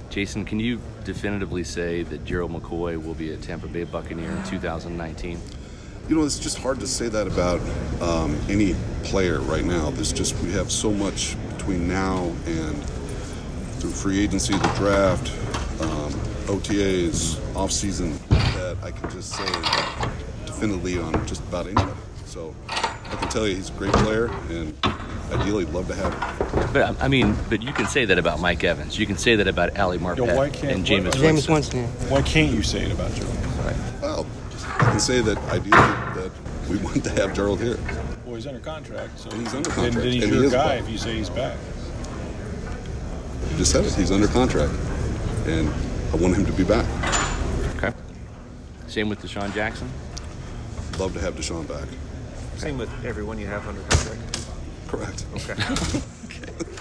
Jason, can you definitively say that Gerald McCoy will be a Tampa Bay Buccaneer in 2019? It's just hard to say that about any player right now. We have so much between now and through free agency, the draft, OTAs, offseason, that I can just say definitively on just about anybody. So I can tell you he's a great player, and ideally love to have him. But you can say that about Mike Evans. You can say that about Ali Marpet and Jameis Winston. Why can't you say it about Gerald? Well, I can say that ideally that we want to have Gerald here. Well, he's under contract, so he's under contract. Then he's and your he guy back. if you say he's back. You just said it. He's under contract, and I want him to be back. Okay. Same with Deshaun Jackson? Love to have Deshaun back. Same with everyone you have under contract. Correct. Okay.